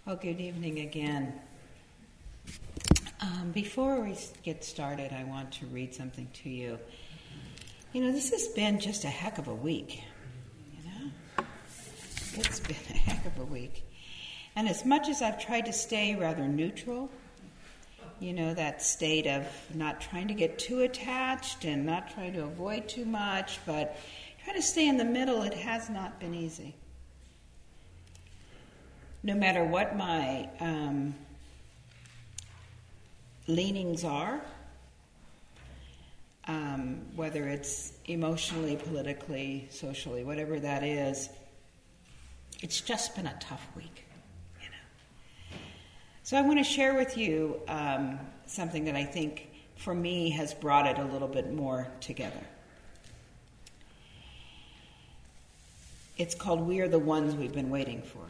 Oh, good evening again. Before we get started, I want to read something to you. This has been just a heck of a week. It's been a heck of a week. And as much as I've tried to stay rather neutral, that state of not trying to get too attached and not trying to avoid too much, but trying to stay in the middle, it has not been easy. No matter what my leanings are, whether it's emotionally, politically, socially, whatever that is, it's just been a tough week. So I want to share with you something that I think, for me, has brought it a little bit more together. It's called We Are the Ones We've Been Waiting For.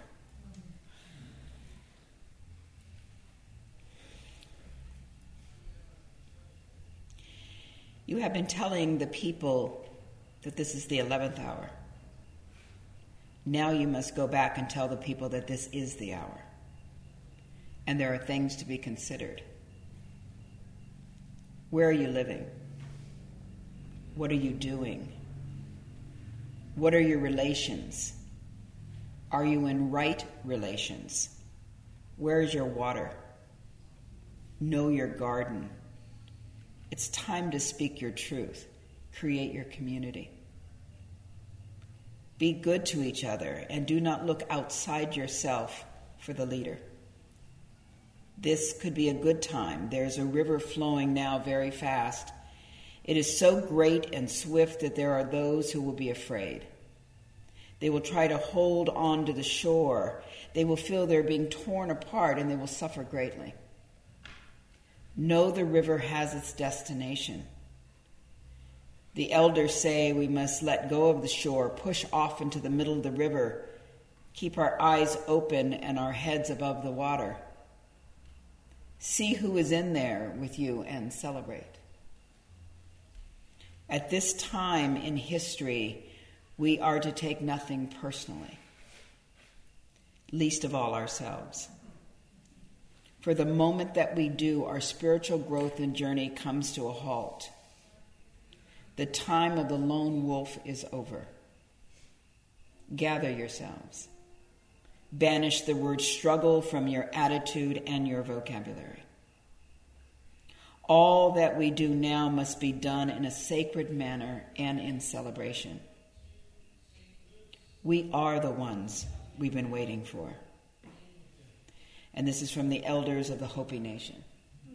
You have been telling the people that this is the 11th hour. Now you must go back and tell the people that this is the hour. And there are things to be considered. Where are you living? What are you doing? What are your relations? Are you in right relations? Where is your water? Know your garden. It's time to speak your truth. Create your community. Be good to each other and do not look outside yourself for the leader. This could be a good time. There's a river flowing now very fast. It is so great and swift that there are those who will be afraid. They will try to hold on to the shore. They will feel they're being torn apart and they will suffer greatly. Know the river has its destination. The elders say we must let go of the shore, push off into the middle of the river, keep our eyes open and our heads above the water. See who is in there with you and celebrate. At this time in history, we are to take nothing personally, least of all ourselves. For the moment that we do, our spiritual growth and journey comes to a halt. The time of the lone wolf is over. Gather yourselves. Banish the word struggle from your attitude and your vocabulary. All that we do now must be done in a sacred manner and in celebration. We are the ones we've been waiting for. And this is from the elders of the Hopi Nation.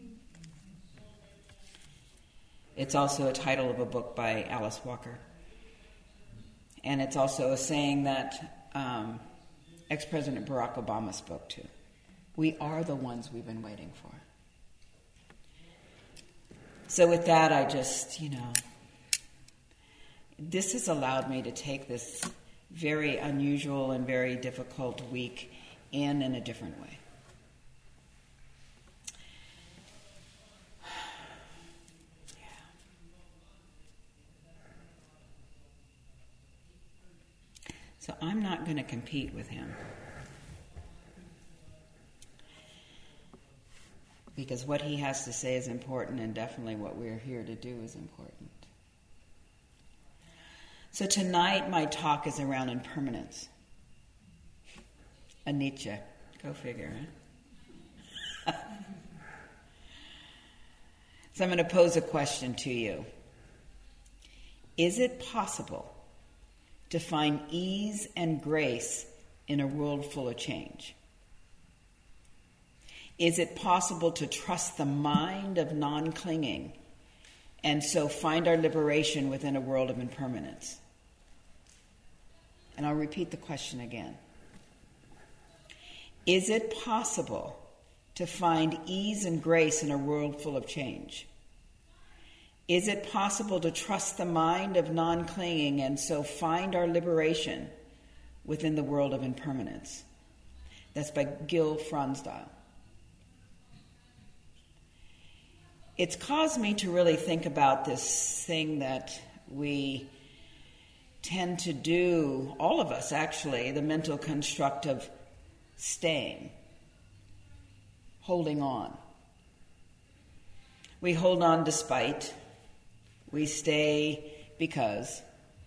It's also a title of a book by Alice Walker. And it's also a saying that ex-President Barack Obama spoke to. We are the ones we've been waiting for. So with that, I just, this has allowed me to take this very unusual and very difficult week in a different way. So I'm not going to compete with him. Because what he has to say is important, and definitely what we're here to do is important. So tonight my talk is around impermanence. A Nietzsche. Go figure, huh? So I'm going to pose a question to you. Is it possible to find ease and grace in a world full of change? Is it possible to trust the mind of non-clinging and so find our liberation within a world of impermanence? And I'll repeat the question again. Is it possible to find ease and grace in a world full of change? Is it possible to trust the mind of non-clinging and so find our liberation within the world of impermanence? That's by Gil Fronsdal. It's caused me to really think about this thing that we tend to do, all of us actually, the mental construct of staying. holding on. We hold on despite. We stay because.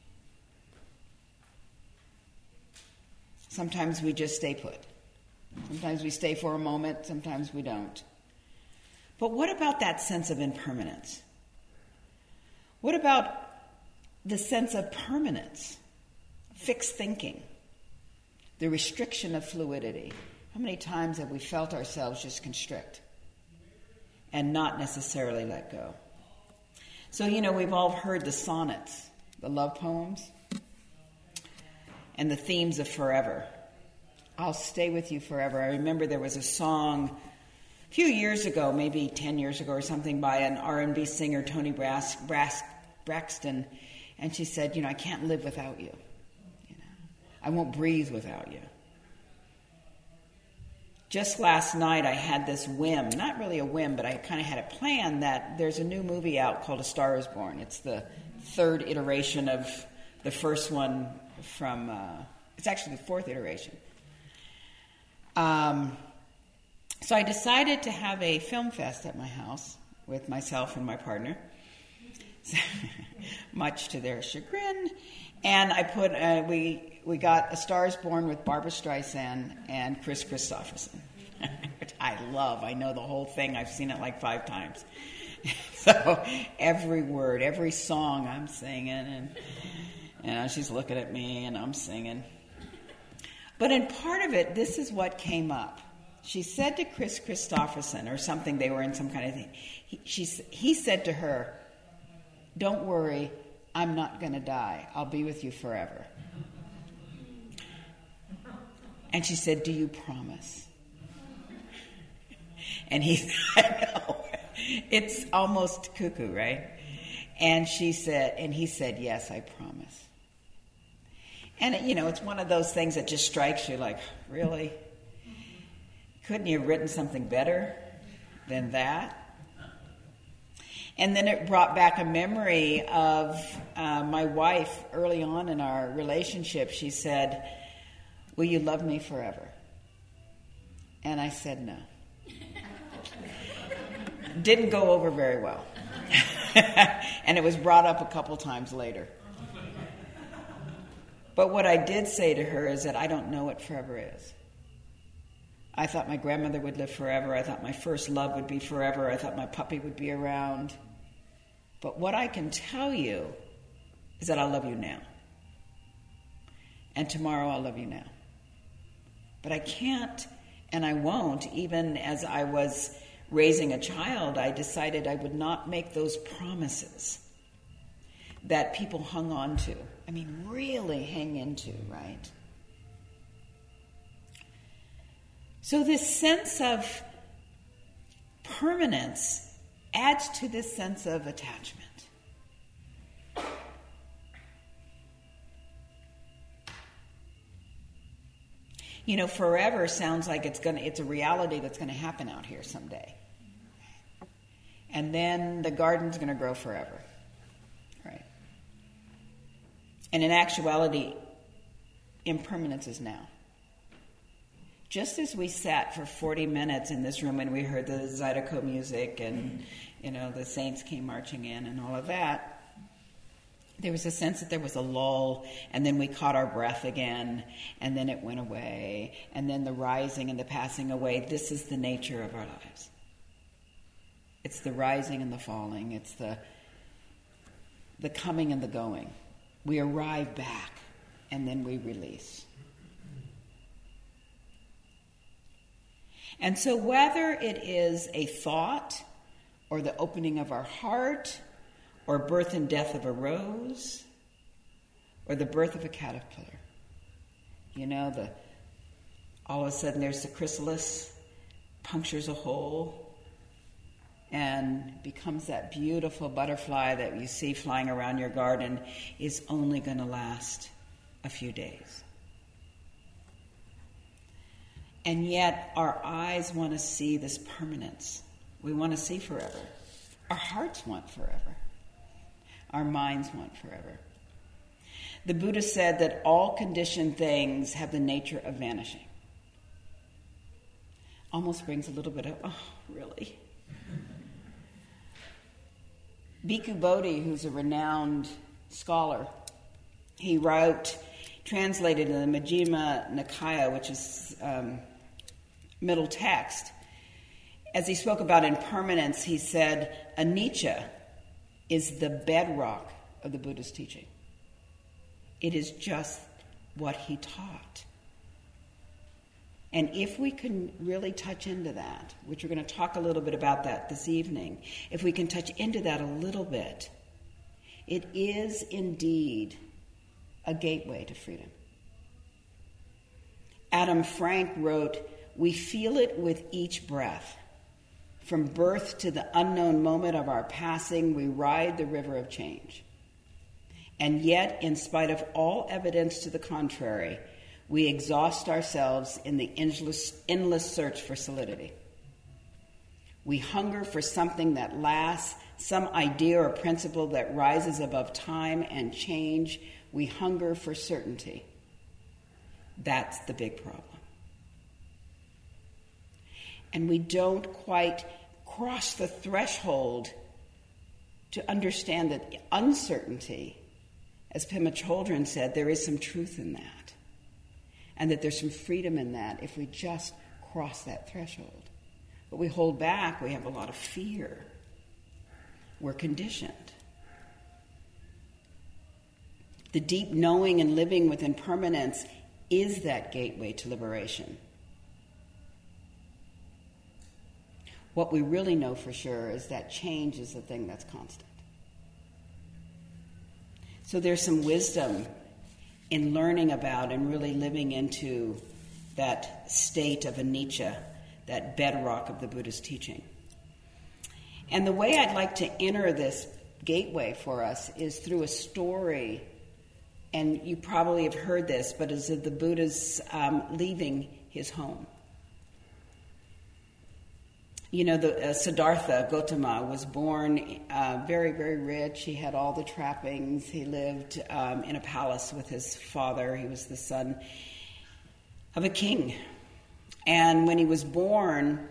Sometimes we just stay put. Sometimes we stay for a moment, sometimes we don't. But what about that sense of impermanence? What about the sense of permanence, fixed thinking, the restriction of fluidity? How many times have we felt ourselves just constrict and not necessarily let go? So, we've all heard the sonnets, the love poems, and the themes of forever. I'll stay with you forever. I remember there was a song a few years ago, maybe 10 years ago or something, by an R&B singer, Toni Braxton, and she said, I can't live without you. I won't breathe without you. Just last night I had this whim, not really a whim, but I kind of had a plan that there's a new movie out called A Star is Born. It's the third iteration of the first one from, it's actually the fourth iteration. So I decided to have a film fest at my house with myself and my partner, much to their chagrin. And I put we got A Star is Born with Barbra Streisand and Kris Kristofferson, which I love. I know the whole thing. I've seen it like 5 times. So every word, every song I'm singing, and she's looking at me and I'm singing. But in part of it, this is what came up. She said to Kris Kristofferson, or something, they were in some kind of thing. He said to her, "Don't worry, I'm not going to die. I'll be with you forever." And she said, "Do you promise?" And he said, "No." It's almost cuckoo, right? And he said, "Yes, I promise." And, it's one of those things that just strikes you like, really? Couldn't you have written something better than that? And then it brought back a memory of my wife early on in our relationship. She said, "Will you love me forever?" And I said no. Didn't go over very well. And it was brought up a couple times later. But what I did say to her is that I don't know what forever is. I thought my grandmother would live forever. I thought my first love would be forever. I thought my puppy would be around. But what I can tell you is that I love you now. And tomorrow I'll love you now. But I can't and I won't. Even as I was raising a child, I decided I would not make those promises that people hung on to. I mean, really hang into, right? So this sense of permanence adds to this sense of attachment. Forever sounds like it's a reality that's going to happen out here someday. And then the garden's going to grow forever. Right? And in actuality, impermanence is now. Just as we sat for 40 minutes in this room and we heard the Zydeco music and, the saints came marching in and all of that, there was a sense that there was a lull, and then we caught our breath again, and then it went away, and then the rising and the passing away. This is the nature of our lives. It's the rising and the falling. It's the coming and the going. We arrive back, and then we release. And so whether it is a thought or the opening of our heart or birth and death of a rose or the birth of a caterpillar, all of a sudden there's the chrysalis, punctures a hole, and becomes that beautiful butterfly that you see flying around your garden, is only going to last a few days. And yet our eyes want to see this permanence. We want to see forever. Our hearts want forever. Our minds want forever. The Buddha said that all conditioned things have the nature of vanishing. almost brings a little bit of, oh, really? Bhikkhu Bodhi, who's a renowned scholar, he translated in the Majjhima Nikaya, which is middle text, as he spoke about impermanence, he said, anicca is the bedrock of the Buddha's teaching. It is just what he taught. And if we can really touch into that, which we're going to talk a little bit about that this evening, if we can touch into that a little bit, it is indeed a gateway to freedom. Adam Frank wrote, "We feel it with each breath. From birth to the unknown moment of our passing, we ride the river of change. And yet, in spite of all evidence to the contrary, we exhaust ourselves in the endless search for solidity. We hunger for something that lasts, some idea or principle that rises above time and change. We hunger for certainty. That's the big problem. And we don't quite cross the threshold to understand that uncertainty, as Pema Chodron said, there is some truth in that. And that there's some freedom in that if we just cross that threshold. But we hold back, we have a lot of fear. We're conditioned. The deep knowing and living with impermanence is that gateway to liberation. What we really know for sure is that change is the thing that's constant. So there's some wisdom in learning about and really living into that state of anicca, that bedrock of the Buddha's teaching. And the way I'd like to enter this gateway for us is through a story, and you probably have heard this, but is of the Buddha's leaving his home. You know, Siddhartha Gautama was born very, very rich. He had all the trappings. He lived in a palace with his father. He was the son of a king. And when he was born,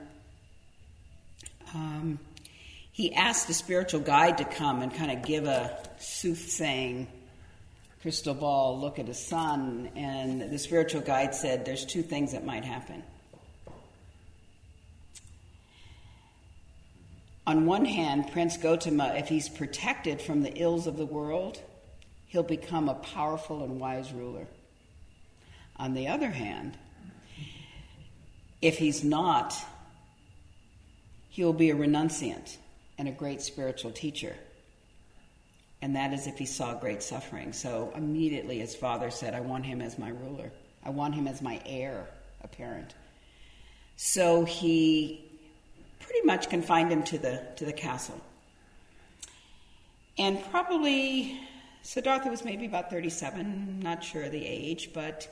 he asked a spiritual guide to come and kind of give a soothsaying crystal ball look at his son. And the spiritual guide said, there's two things that might happen. On one hand, Prince Gautama, if he's protected from the ills of the world, he'll become a powerful and wise ruler. On the other hand, if he's not, he will be a renunciant and a great spiritual teacher. And that is if he saw great suffering. So immediately his father said, I want him as my ruler. I want him as my heir apparent. So he pretty much confined him to the castle. And probably Siddhartha was maybe about 37, not sure of the age, but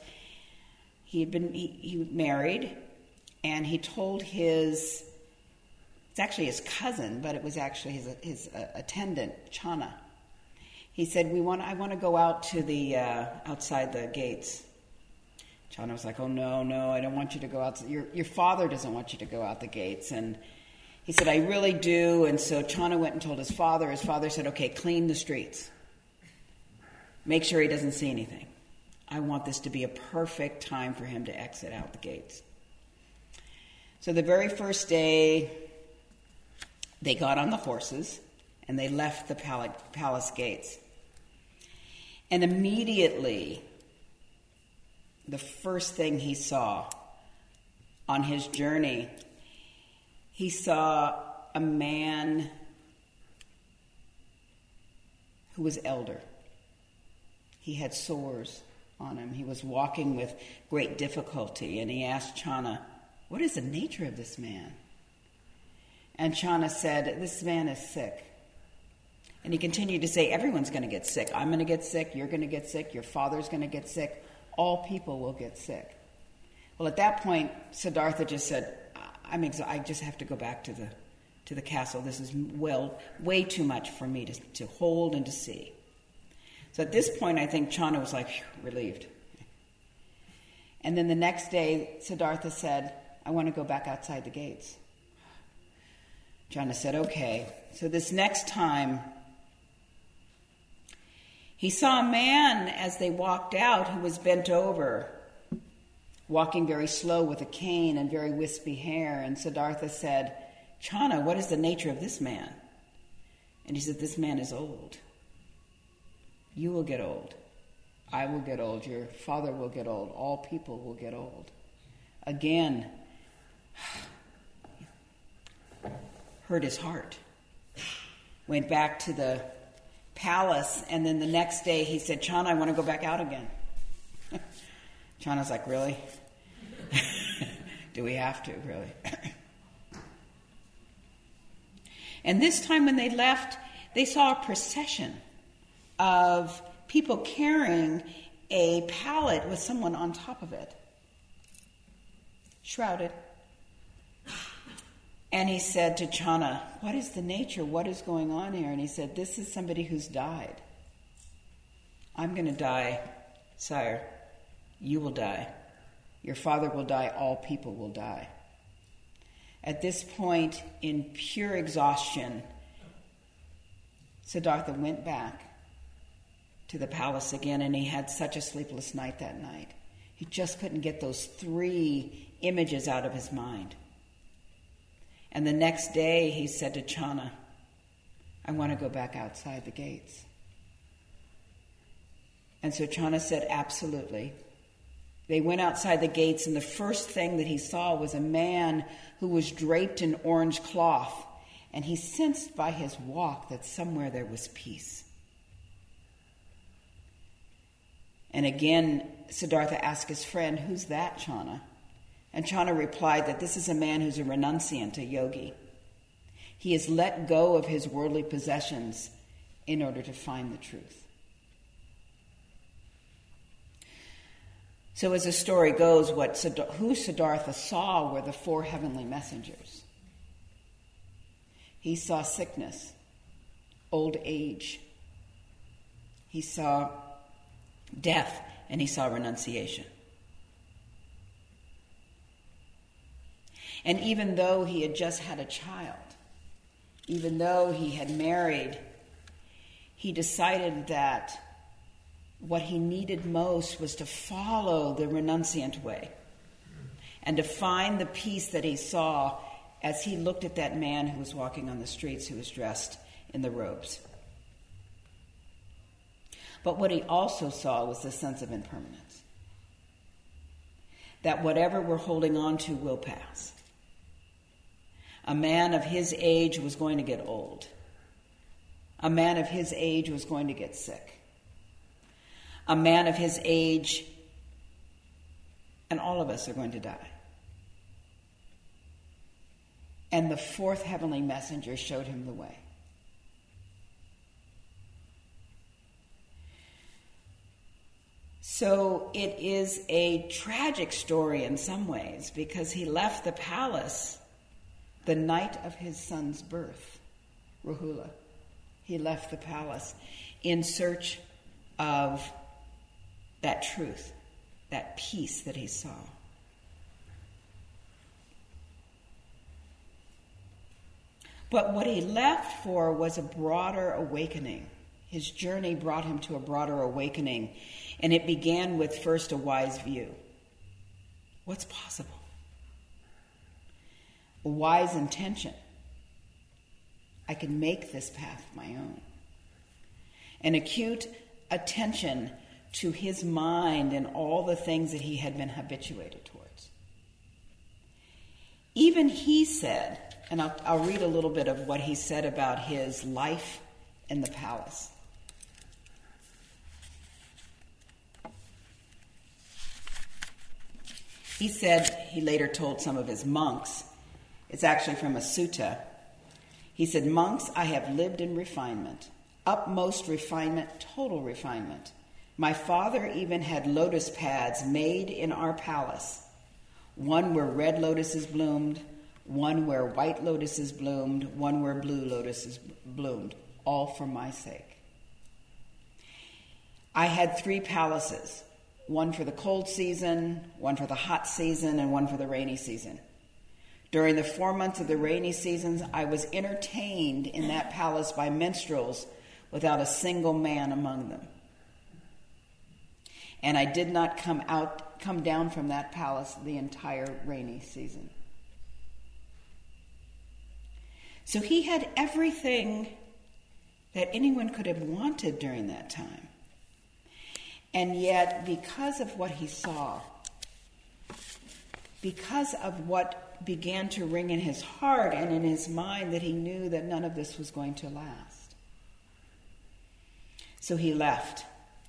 he married, and he told it's actually his cousin, but it was actually his attendant, Channa. He said, I want to go out to the outside the gates. Channa was like, oh, no, I don't want you to go out. Your father doesn't want you to go out the gates. And he said, I really do. And so Channa went and told his father. His father said, okay, clean the streets. Make sure he doesn't see anything. I want this to be a perfect time for him to exit out the gates. So the very first day, they got on the horses and they left the palace gates. And immediately, the first thing he saw on his journey, he saw a man who was elder. He had sores on him. He was walking with great difficulty, and he asked Channa, what is the nature of this man? And Channa said, this man is sick. And he continued to say, everyone's going to get sick. I'm going to get sick. You're going to get sick. Your father's going to get sick. All people will get sick. Well, at that point, Siddhartha just said, I just have to go back to the castle. This is way too much for me to hold and to see. So at this point, I think Channa was like, relieved. And then the next day, Siddhartha said, I want to go back outside the gates. Chana said, okay. So this next time, he saw a man as they walked out who was bent over, walking very slow with a cane and very wispy hair. And Siddhartha said, Chana, what is the nature of this man? And he said, this man is old. You will get old. I will get old. Your father will get old. All people will get old. Again, hurt his heart. Went back to the palace, and then the next day he said, Chana, I want to go back out again. Chana's like, really? Do we have to, really? And this time when they left, they saw a procession of people carrying a pallet with someone on top of it, shrouded. And he said to Chana, what is the nature? What is going on here? And he said, this is somebody who's died. I'm going to die, sire. You will die. Your father will die. All people will die. At this point, in pure exhaustion, Siddhartha went back to the palace again, and he had such a sleepless night that night. He just couldn't get those 3 images out of his mind. And the next day he said to Chana, I want to go back outside the gates. And so Chana said, absolutely. They went outside the gates, and the first thing that he saw was a man who was draped in orange cloth, and he sensed by his walk that somewhere there was peace. And again, Siddhartha asked his friend, who's that, Chana? And Chana replied that this is a man who's a renunciant, a yogi. He has let go of his worldly possessions in order to find the truth. So as the story goes, who Siddhartha saw were the 4 heavenly messengers. He saw sickness, old age. He saw death, and he saw renunciation. And even though he had just had a child, even though he had married, he decided that what he needed most was to follow the renunciant way and to find the peace that he saw as he looked at that man who was walking on the streets, who was dressed in the robes. But what he also saw was the sense of impermanence. That whatever we're holding on to will pass. A man of his age was going to get old. A man of his age was going to get sick. A man of his age, and all of us are going to die. And the 4th heavenly messenger showed him the way. So it is a tragic story in some ways, because he left the palace the night of his son's birth, Rahula. He left the palace in search of that truth, that peace that he saw. But what he left for was a broader awakening. His journey brought him to a broader awakening, and it began with first a wise view. What's possible? A wise intention. I can make this path my own. An acute attention to his mind and all the things that he had been habituated towards. Even he said, and I'll read a little bit of what he said about his life in the palace. He said, he later told some of his monks, it's actually from a sutta. He said, monks, I have lived in refinement, utmost refinement, total refinement. My father even had lotus pads made in our palace, one where red lotuses bloomed, one where white lotuses bloomed, one where blue lotuses bloomed, all for my sake. I had 3 palaces, one for the cold season, one for the hot season, and one for the rainy season. During the 4 months of the rainy seasons, I was entertained in that palace by minstrels without a single man among them. And I did not come down from that palace the entire rainy season. So he had everything that anyone could have wanted during that time. And yet, because of what he saw, because of what began to ring in his heart and in his mind, that he knew that none of this was going to last. So he left.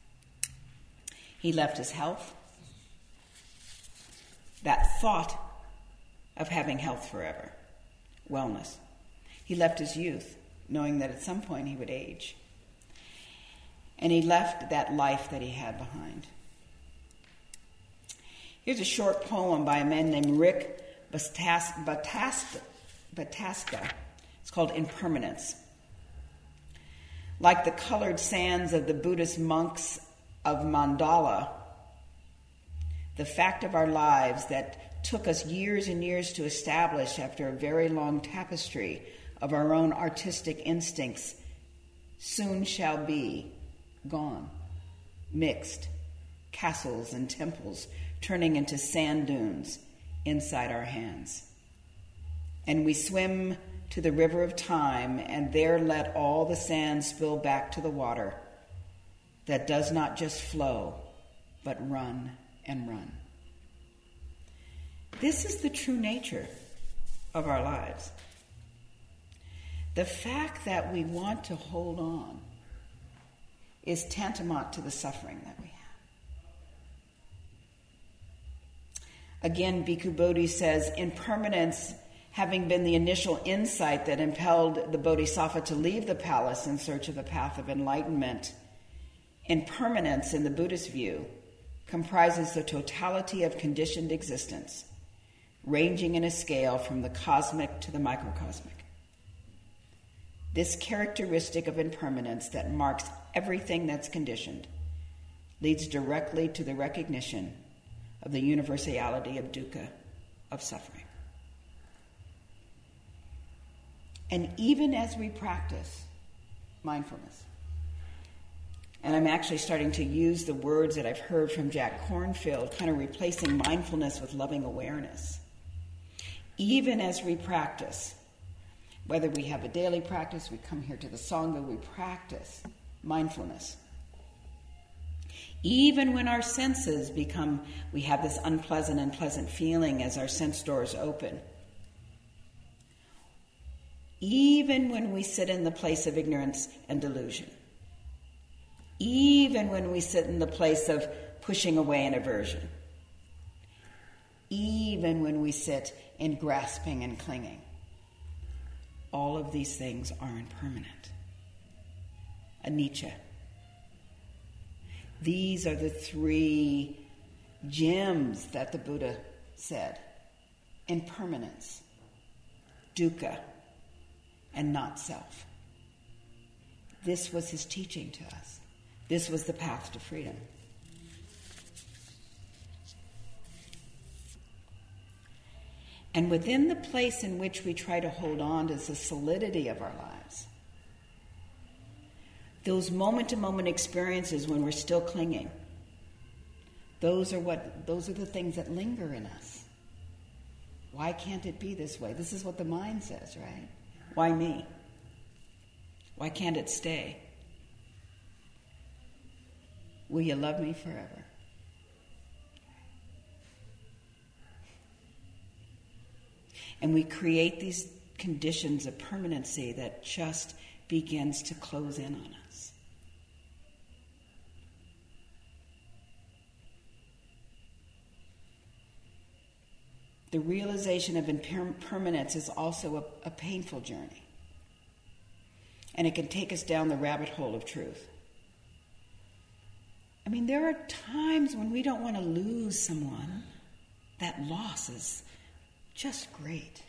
He left his health, that thought of having health forever, wellness. He left his youth, knowing that at some point he would age. And he left that life that he had behind. Here's a short poem by a man named Rick Bataska. It's called Impermanence. Like the colored sands of the Buddhist monks of Mandala, the fact of our lives that took us years and years to establish after a very long tapestry of our own artistic instincts soon shall be gone, mixed, castles and temples turning into sand dunes inside our hands. And we swim to the river of time, and there let all the sand spill back to the water that does not just flow, but run and run. This is the true nature of our lives. The fact that we want to hold on is tantamount to the suffering that we have. Again, Bhikkhu Bodhi says, impermanence, having been the initial insight that impelled the Bodhisattva to leave the palace in search of the path of enlightenment, impermanence, in the Buddhist view, comprises the totality of conditioned existence, ranging in a scale from the cosmic to the microcosmic. This characteristic of impermanence that marks everything that's conditioned leads directly to the recognition of the universality of dukkha, of suffering. And even as we practice mindfulness, and I'm actually starting to use the words that I've heard from Jack Kornfield, kind of replacing mindfulness with loving awareness. Even as we practice, whether we have a daily practice, we come here to the Sangha, we practice mindfulness. Even when our senses we have this unpleasant and pleasant feeling as our sense doors open. Even when we sit in the place of ignorance and delusion. Even when we sit in the place of pushing away and aversion. Even when we sit in grasping and clinging. All of these things are impermanent. Anicca. These are the three gems that the Buddha said. Impermanence, dukkha, and not self. This was his teaching to us. This was the path to freedom. And within the place in which we try to hold on to the solidity of our lives, those moment-to-moment experiences when we're still clinging, those are the things that linger in us. Why can't it be this way? This is what the mind says, right? Why me? Why can't it stay? Will you love me forever? And we create these conditions of permanency that just begins to close in on us. The realization of impermanence is also a painful journey. And it can take us down the rabbit hole of truth. I mean, there are times when we don't want to lose someone. That loss is just great.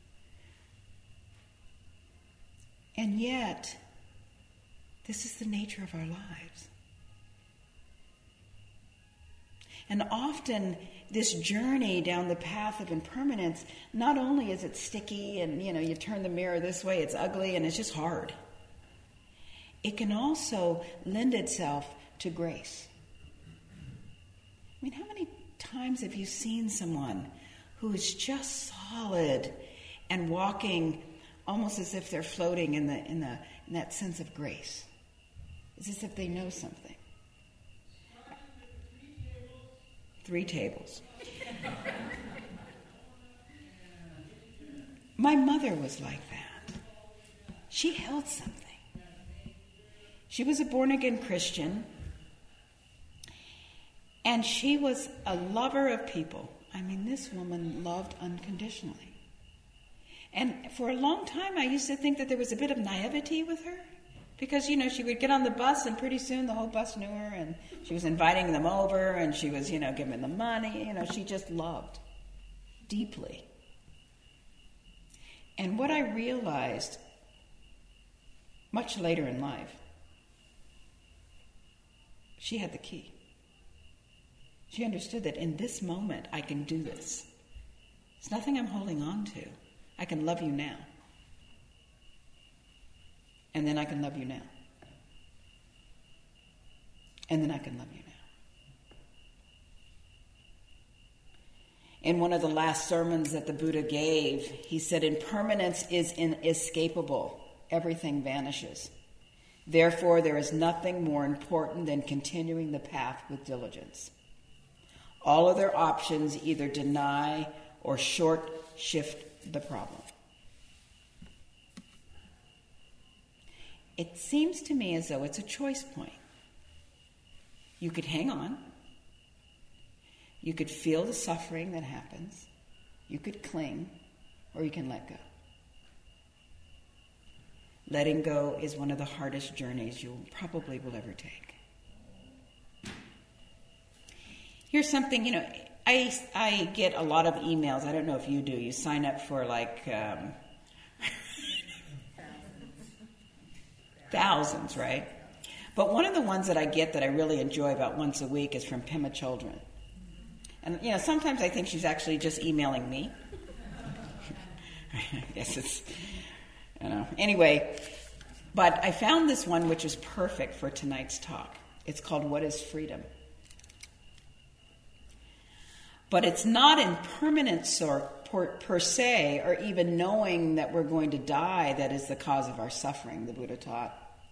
And yet, this is the nature of our lives. And often this journey down the path of impermanence, not only is it sticky and, you turn the mirror this way, it's ugly and it's just hard. It can also lend itself to grace. I mean, how many times have you seen someone who is just solid and walking almost as if they're floating in that sense of grace? It's as if they know something. 3 tables. My mother was like that. She held something. She was a born-again Christian, and she was a lover of people. I mean, this woman loved unconditionally. And for a long time, I used to think that there was a bit of naivety with her. Because, she would get on the bus and pretty soon the whole bus knew her and she was inviting them over and she was, giving them money. She just loved deeply. And what I realized much later in life, she had the key. She understood that in this moment I can do this. It's nothing I'm holding on to. I can love you now. And then I can love you now. And then I can love you now. In one of the last sermons that the Buddha gave, he said, impermanence is inescapable. Everything vanishes. Therefore, there is nothing more important than continuing the path with diligence. All other options either deny or short shift the problem. It seems to me as though it's a choice point. You could hang on. You could feel the suffering that happens. You could cling, or you can let go. Letting go is one of the hardest journeys you probably will ever take. Here's something, I get a lot of emails. I don't know if you do. You sign up for thousands, right? But one of the ones that I get that I really enjoy about once a week is from Pema Chödrön. And, sometimes I think she's actually just emailing me. I guess it's, Anyway, but I found this one which is perfect for tonight's talk. It's called What is Freedom? But it's not impermanence per se, or even knowing that we're going to die that is the cause of our suffering, the Buddha taught.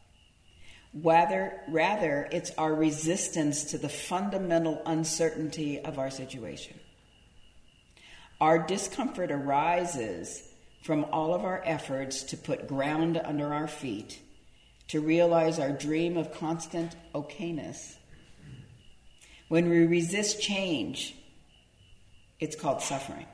Rather, it's our resistance to the fundamental uncertainty of our situation. Our discomfort arises from all of our efforts to put ground under our feet, to realize our dream of constant okayness. When we resist change, it's called suffering.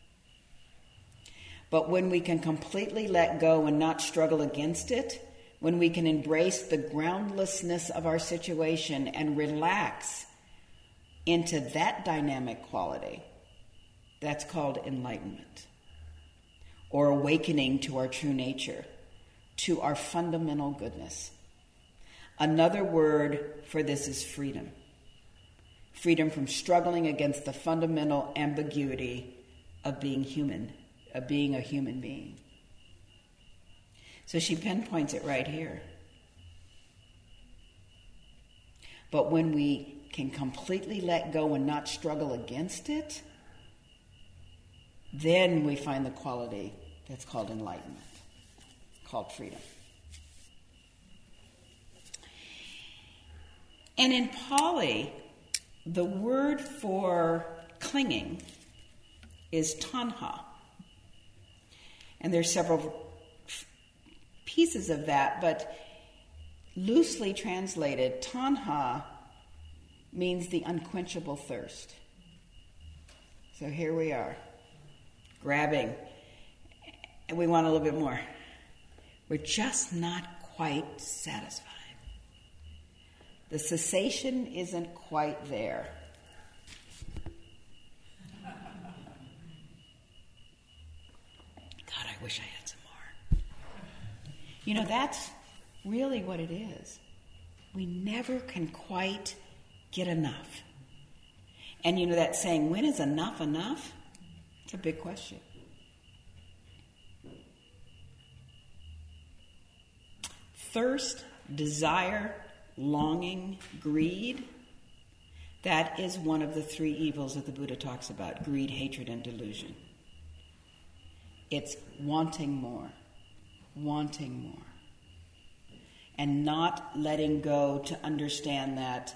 But when we can completely let go and not struggle against it, when we can embrace the groundlessness of our situation and relax into that dynamic quality, that's called enlightenment, or awakening to our true nature, to our fundamental goodness. Another word for this is freedom. Freedom from struggling against the fundamental ambiguity of being human, of being a human being. So she pinpoints it right here. But when we can completely let go and not struggle against it, then we find the quality that's called enlightenment, called freedom. And in Pali, the word for clinging is tanha. And there's several pieces of that, but loosely translated, tanha means the unquenchable thirst. So here we are, grabbing, and we want a little bit more. We're just not quite satisfied. The cessation isn't quite there. God, I wish I had some more. That's really what it is. We never can quite get enough. And you know that saying, when is enough enough? It's a big question. Thirst, desire, longing, greed, that is one of the three evils that the Buddha talks about: greed, hatred, and delusion. It's wanting more, and not letting go to understand that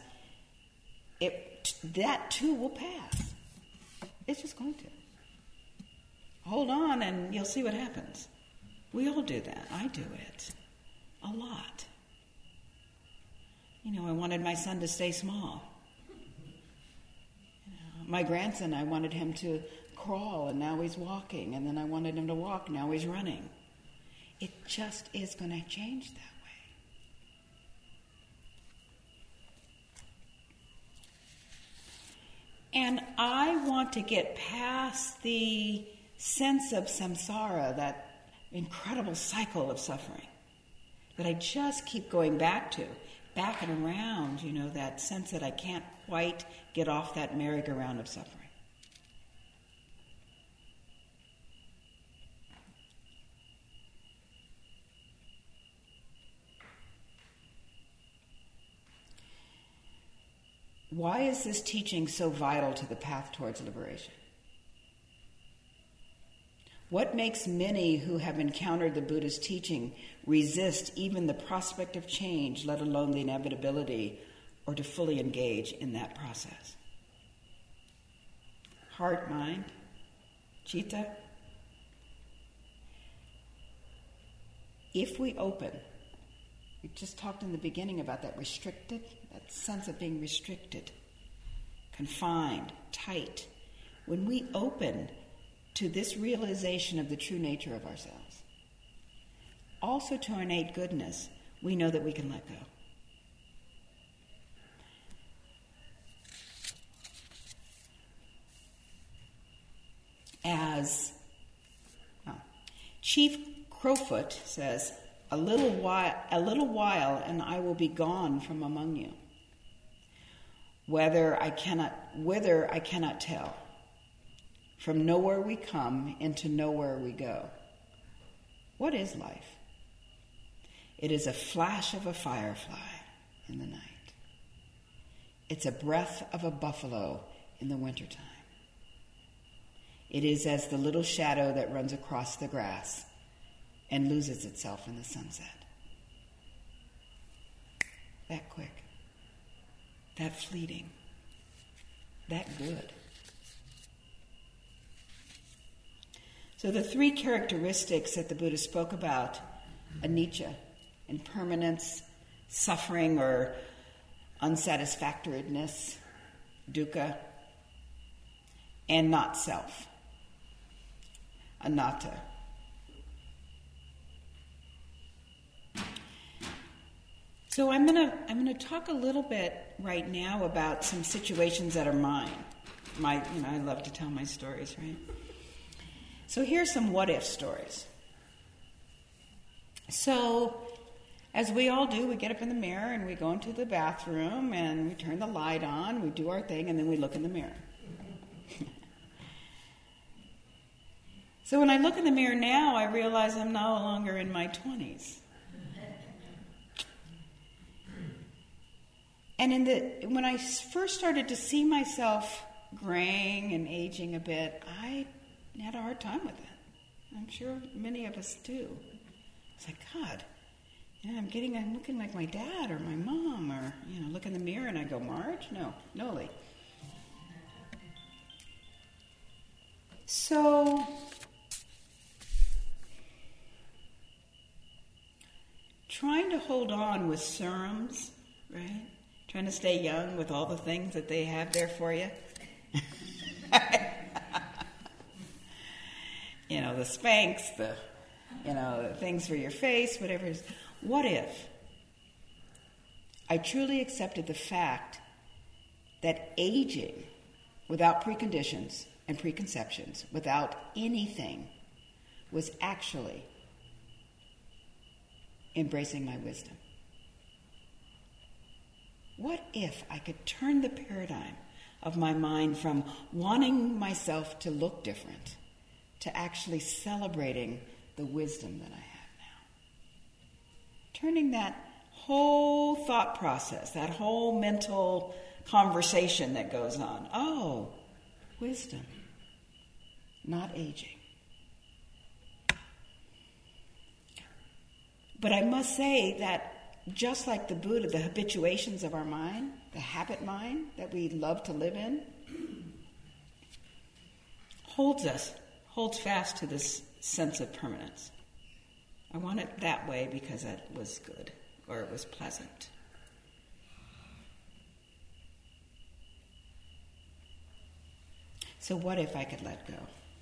that too will pass. It's just going to. Hold on and you'll see what happens. We all do that. I do it a lot. You know, I wanted my son to stay small. My grandson, I wanted him to crawl, and now he's walking. And then I wanted him to walk, now he's running. It just is going to change that way. And I want to get past the sense of samsara, that incredible cycle of suffering, that I just keep going back to, back and around, you know, that sense that I can't quite get off that merry-go-round of suffering. Why is this teaching so vital to the path towards liberation? What makes many who have encountered the Buddha's teaching resist even the prospect of change, let alone the inevitability, or to fully engage in that process? Heart, mind, citta. If we open, we just talked in the beginning about that restricted, that sense of being restricted, confined, tight. When we open to this realization of the true nature of ourselves, also to our innate goodness, we know that we can let go. As Chief Crowfoot says, a little while, and I will be gone from among you. Whither I cannot tell. From nowhere we come, into nowhere we go. What is life? It is a flash of a firefly in the night. It's a breath of a buffalo in the wintertime. It is as the little shadow that runs across the grass and loses itself in the sunset. That quick, that fleeting, that good. So the three characteristics that the Buddha spoke about, anicca, impermanence, suffering or unsatisfactoriness, dukkha, and not self, anatta. So I'm gonna talk a little bit right now about some situations that are mine. I love to tell my stories, right? So here's some what-if stories. So, as we all do, we get up in the mirror and we go into the bathroom and we turn the light on, we do our thing, and then we look in the mirror. So when I look in the mirror now, I realize I'm no longer in my 20s. And when I first started to see myself graying and aging a bit, I had a hard time with it. I'm sure many of us do. It's like, God, I'm looking like my dad or my mom, or look in the mirror and I go, Marge? No, Noli. So trying to hold on with serums, right? Trying to stay young with all the things that they have there for you. The Spanx, the things for your face, whatever it is. What if I truly accepted the fact that aging without preconditions and preconceptions, without anything, was actually embracing my wisdom? What if I could turn the paradigm of my mind from wanting myself to look different to actually celebrating the wisdom that I have now. Turning that whole thought process, that whole mental conversation that goes on. Oh, wisdom, not aging. But I must say that just like the Buddha, the habituations of our mind, the habit mind that we love to live in, holds fast to this sense of permanence. I want it that way because it was good or it was pleasant. So what if I could let go?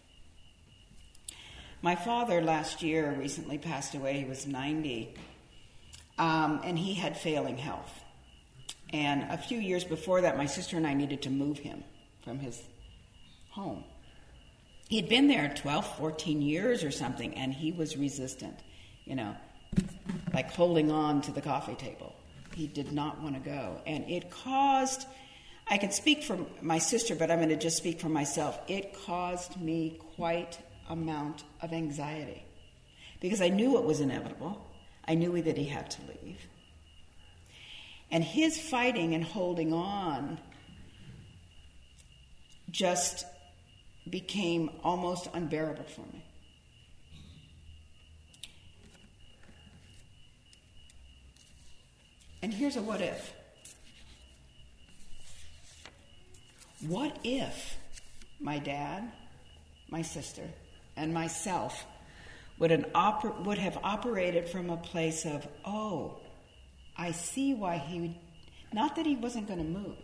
My father last year recently passed away. He was 90, and he had failing health. And a few years before that, my sister and I needed to move him from his home. He'd been there 12, 14 years or something, and he was resistant, like holding on to the coffee table. He did not want to go. And it caused, I can speak for my sister, but I'm going to just speak for myself. It caused me quite amount of anxiety because I knew it was inevitable. I knew that he had to leave. And his fighting and holding on just became almost unbearable for me. And here's a what if. What if my dad, my sister, and myself would have operated from a place of, oh, I see why not that he wasn't going to move,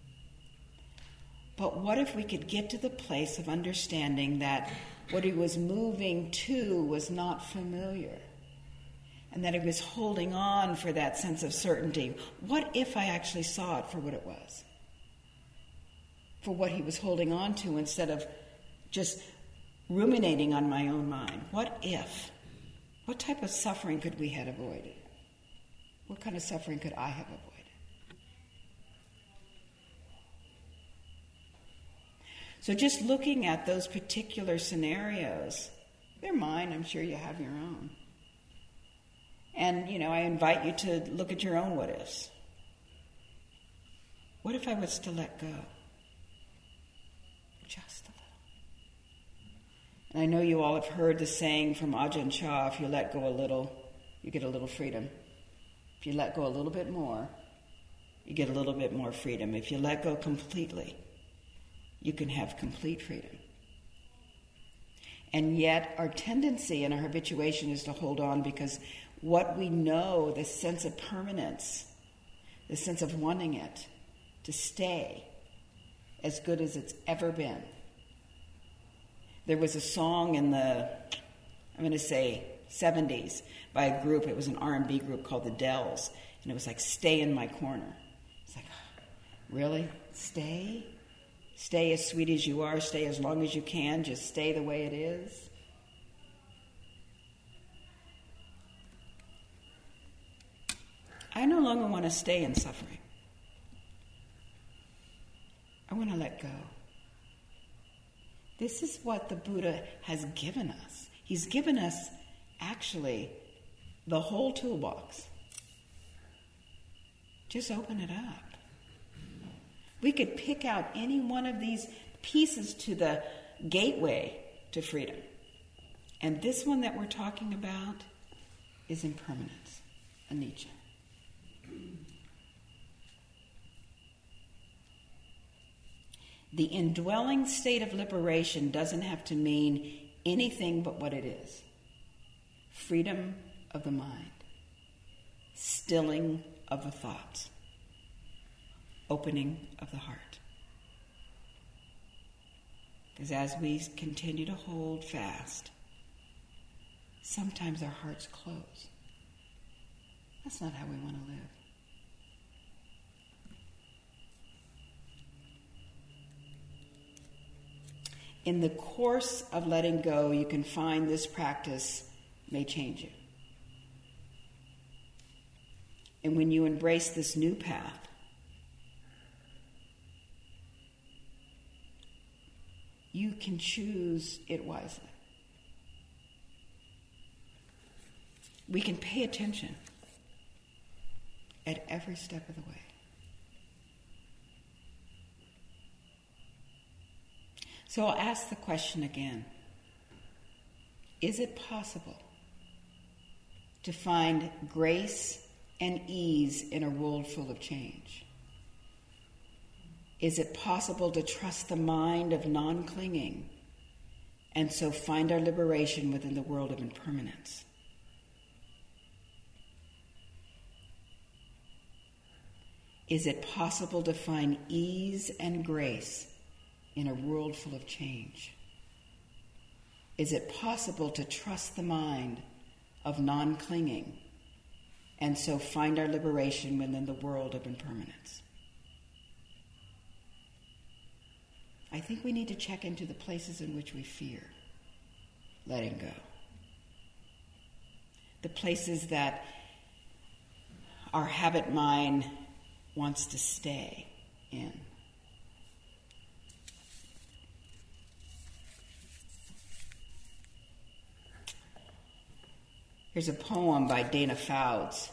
but what if we could get to the place of understanding that what he was moving to was not familiar and that he was holding on for that sense of certainty? What if I actually saw it for what it was? For what he was holding on to instead of just ruminating on my own mind. What if? What type of suffering could we have avoided? What kind of suffering could I have avoided? So just looking at those particular scenarios, they're mine, I'm sure you have your own. And, I invite you to look at your own what ifs. What if I was to let go? Just a little. And I know you all have heard the saying from Ajahn Chah, if you let go a little, you get a little freedom. If you let go a little bit more, you get a little bit more freedom. If you let go completely, you can have complete freedom. And yet our tendency and our habituation is to hold on because what we know, the sense of permanence, the sense of wanting it to stay as good as it's ever been. There was a song in the, 70s by a group. It was an R&B group called the Dells. And it was like, stay in my corner. It's like, really? Stay? Stay as sweet as you are. Stay as long as you can. Just stay the way it is. I no longer want to stay in suffering. I want to let go. This is what the Buddha has given us. He's given us, actually, the whole toolbox. Just open it up. We could pick out any one of these pieces to the gateway to freedom. And this one that we're talking about is impermanence, anicca. The indwelling state of liberation doesn't have to mean anything but what it is. Freedom of the mind. Stilling of the thoughts. Opening of the heart. Because as we continue to hold fast, sometimes our hearts close. That's not how we want to live. In the course of letting go, you can find this practice may change you. And when you embrace this new path, you can choose it wisely. We can pay attention at every step of the way. So I'll ask the question again. Is it possible to find grace and ease in a world full of change? Is it possible to trust the mind of non-clinging and so find our liberation within the world of impermanence? Is it possible to find ease and grace in a world full of change? Is it possible to trust the mind of non-clinging and so find our liberation within the world of impermanence? I think we need to check into the places in which we fear letting go. The places that our habit mind wants to stay in. Here's a poem by Dana Fouts.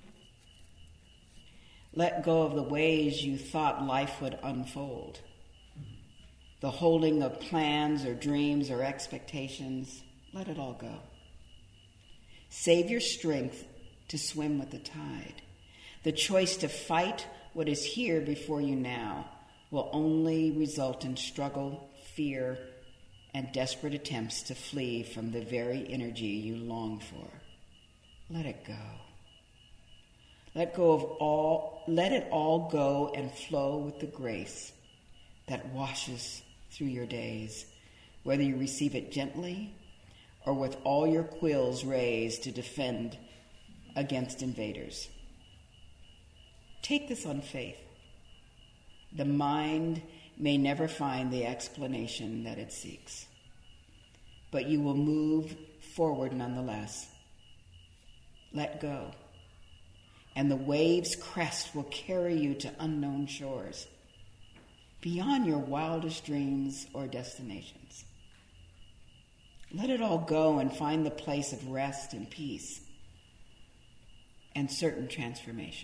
Let go of the ways you thought life would unfold. The holding of plans or dreams or expectations, let it all go. Save your strength to swim with the tide. The choice to fight what is here before you now will only result in struggle, fear, and desperate attempts to flee from the very energy you long for. Let it go. Let it all go and flow with the grace that washes through your days, whether you receive it gently or with all your quills raised to defend against invaders. Take this on faith. The mind may never find the explanation that it seeks, but you will move forward nonetheless. Let go, and the wave's crest will carry you to unknown shores, beyond your wildest dreams or destinations. Let it all go and find the place of rest and peace and certain transformation.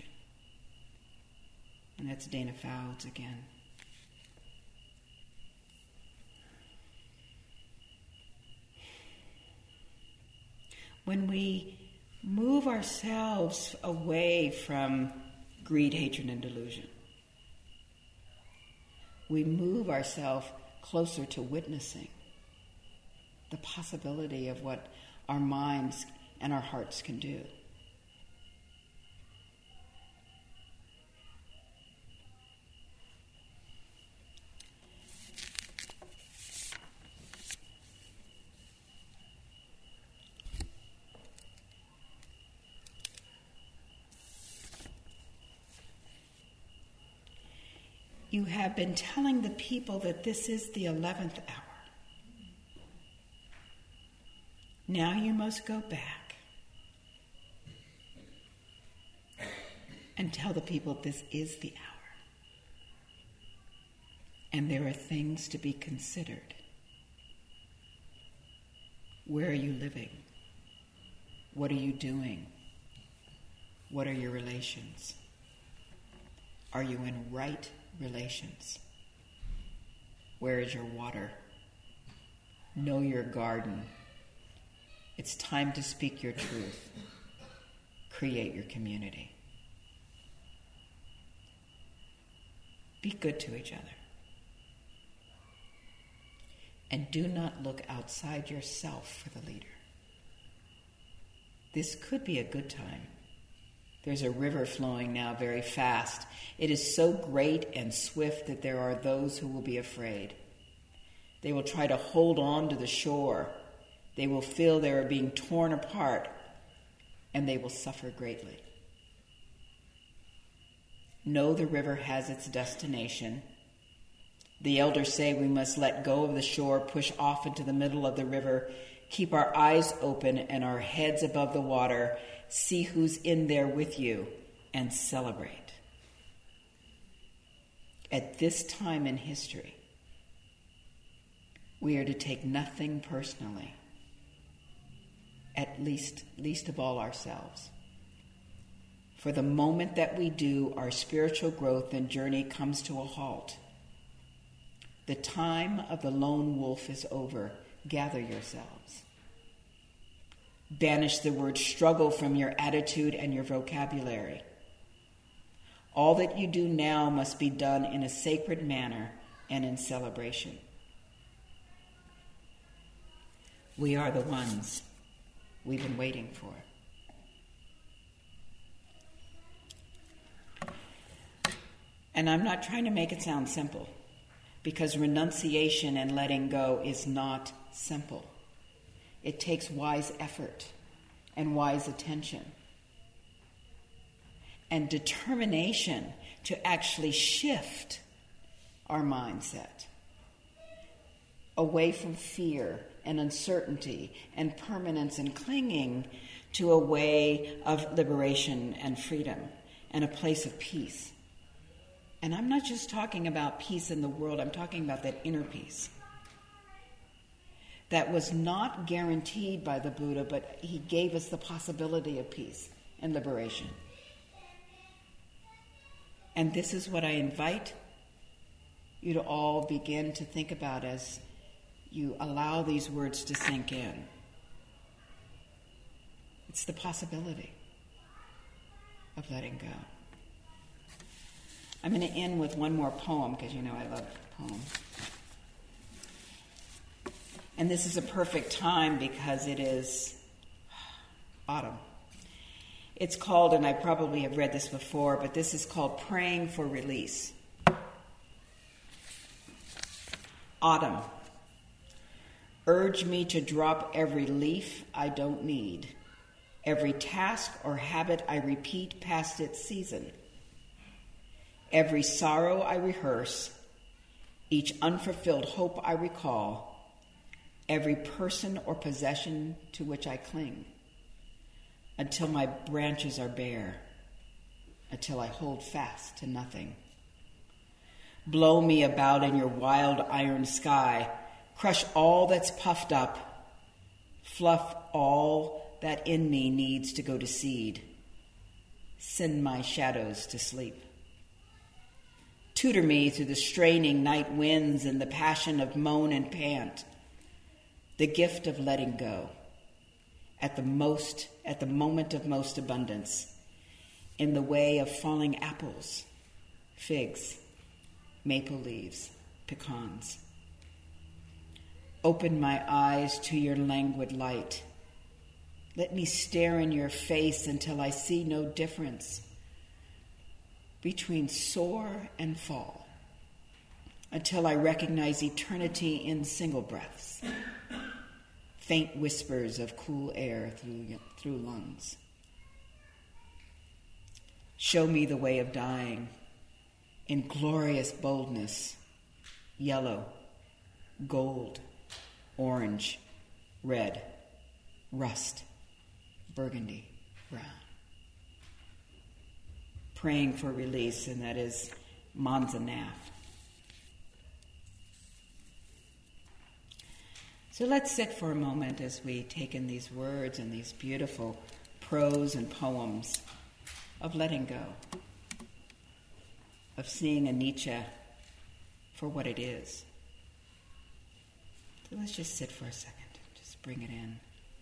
And that's Dana Fouts again. When we move ourselves away from greed, hatred, and delusion, we move ourselves closer to witnessing the possibility of what our minds and our hearts can do. You have been telling the people that this is the 11th hour. Now you must go back and tell the people this is the hour. And there are things to be considered. Where are you living? What are you doing? What are your relations? Are you in right relations? Where is your water? Know your garden. It's time to speak your truth. Create your community. Be good to each other. And do not look outside yourself for the leader. This could be a good time. There's a river flowing now very fast. It is so great and swift that there are those who will be afraid. They will try to hold on to the shore. They will feel they are being torn apart, and they will suffer greatly. Know the river has its destination. The elders say we must let go of the shore, push off into the middle of the river, keep our eyes open and our heads above the water, see who's in there with you, and celebrate. At this time in history, We are to take nothing personally, at least of all ourselves. For the moment that we do, our spiritual growth and journey comes to a halt. The time of the lone wolf is over. Gather yourselves. Banish the word struggle from your attitude and your vocabulary. All that you do now must be done in a sacred manner and in celebration. We are the ones we've been waiting for. And I'm not trying to make it sound simple, because renunciation and letting go is not simple. It takes wise effort and wise attention and determination to actually shift our mindset away from fear and uncertainty and permanence and clinging to a way of liberation and freedom and a place of peace. And I'm not just talking about peace in the world, I'm talking about that inner peace that was not guaranteed by the Buddha, but he gave us the possibility of peace and liberation. And this is what I invite you to all begin to think about as you allow these words to sink in. It's the possibility of letting go. I'm going to end with one more poem, because you know I love poems. And this is a perfect time because it is autumn. It's called, and I probably have read this before, but this is called Praying for Release. Autumn. Urge me to drop every leaf I don't need, every task or habit I repeat past its season, every sorrow I rehearse, each unfulfilled hope I recall, every person or possession to which I cling, until my branches are bare, until I hold fast to nothing. Blow me about in your wild iron sky, crush all that's puffed up, fluff all that in me needs to go to seed, send my shadows to sleep. Tutor me through the straining night winds and the passion of moan and pant, the gift of letting go, at the moment of most abundance, in the way of falling apples, figs, maple leaves, pecans. Open my eyes to your languid light. Let me stare in your face until I see no difference between soar and fall, until I recognize eternity in single breaths, faint whispers of cool air through lungs. Show me the way of dying in glorious boldness, yellow, gold, orange, red, rust, burgundy, brown. Praying for release, and that is Manzanaf. So let's sit for a moment as we take in these words and these beautiful prose and poems of letting go, of seeing anicca for what it is. So let's just sit for a second, just bring it in.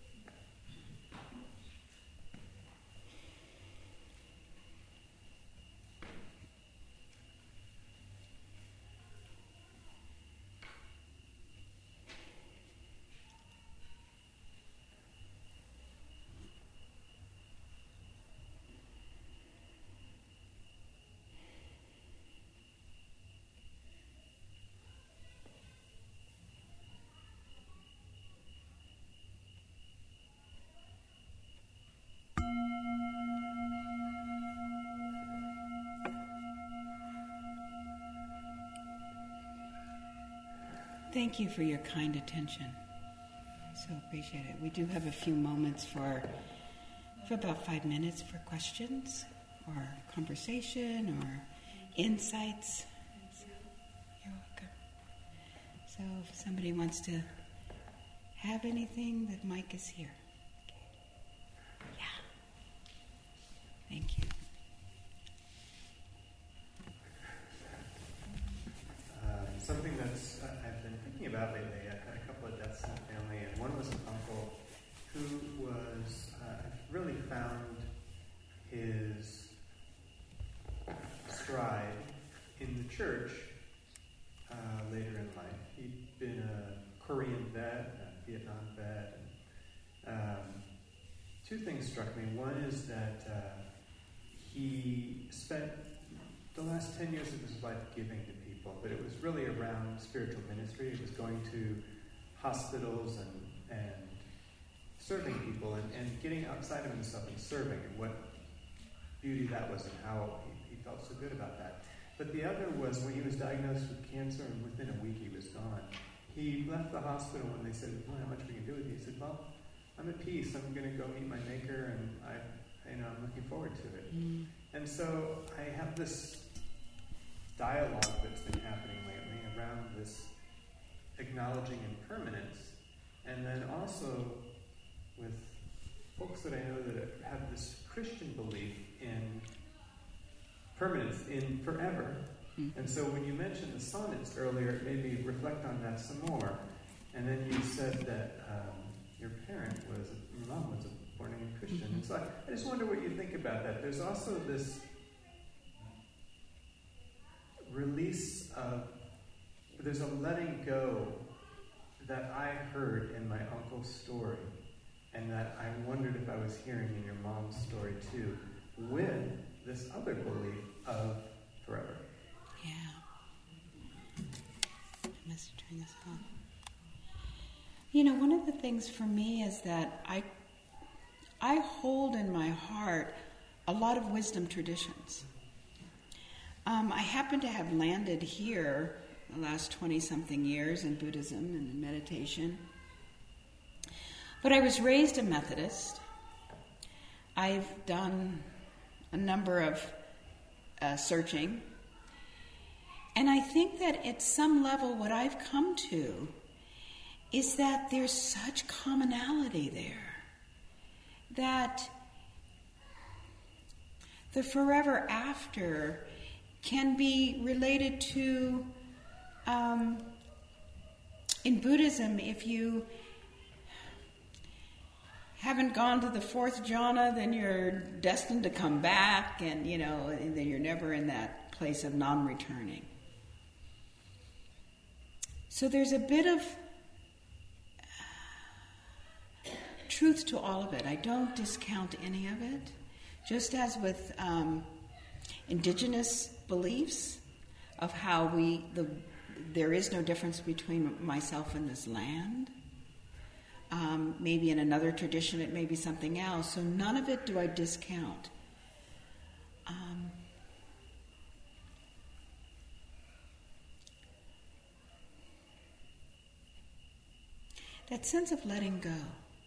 Thank you for your kind attention. I so appreciate it. We do have a few moments for about 5 minutes for questions or conversation or insights. So, you're welcome. So if somebody wants to have anything, the mic is here. Okay. Yeah. Thank you. Something that's I've been thinking about lately. I've had a couple of deaths in the family, and one was an uncle who was really found his stride in the church later in life. He'd been a Korean vet, a Vietnam vet, and two things struck me. One is that he spent the last 10 years of his life giving to people, but it was really around spiritual ministry. It was going to hospitals and serving people and getting outside of himself and serving, and what beauty that was and how he felt so good about that. But the other was when he was diagnosed with cancer, and within a week he was gone. He left the hospital when they said, well, how much we can do with you? He said, well, I'm at peace. I'm going to go meet my Maker, and I'm looking forward to it. Mm. And so I have this dialogue that's been happening lately around this acknowledging impermanence, and then also with folks that I know that have this Christian belief in permanence, in forever. Mm-hmm. And so when you mentioned the sonnets earlier, it made me reflect on that some more. And then you said that your mom was a born-again Christian. Mm-hmm. And so I just wonder what you think about that. There's also this release there's a letting go that I heard in my uncle's story, and that I wondered if I was hearing in your mom's story too, with this other belief of forever. Yeah. I must turn this on. One of the things for me is that I hold in my heart a lot of wisdom traditions. I happen to have landed here the last 20-something years in Buddhism and in meditation. But I was raised a Methodist. I've done a number of searching. And I think that at some level what I've come to is that there's such commonality there. That the forever after can be related to, in Buddhism, if you haven't gone to the fourth jhana, then you're destined to come back, and then you're never in that place of non-returning. So there's a bit of truth to all of it. I don't discount any of it. Just as with indigenous beliefs of how there is no difference between myself and this land. Maybe in another tradition it may be something else. So none of it do I discount. That sense of letting go.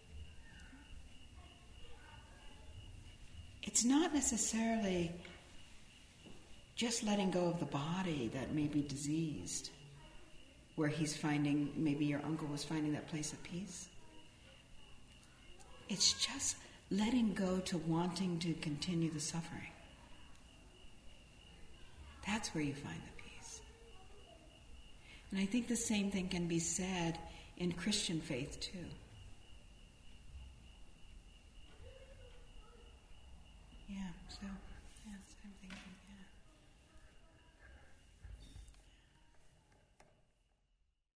It's not necessarily just letting go of the body that may be diseased, where maybe your uncle was finding that place of peace. It's just letting go to wanting to continue the suffering. That's where you find the peace. And I think the same thing can be said in Christian faith too. Yeah, so I'm thinking.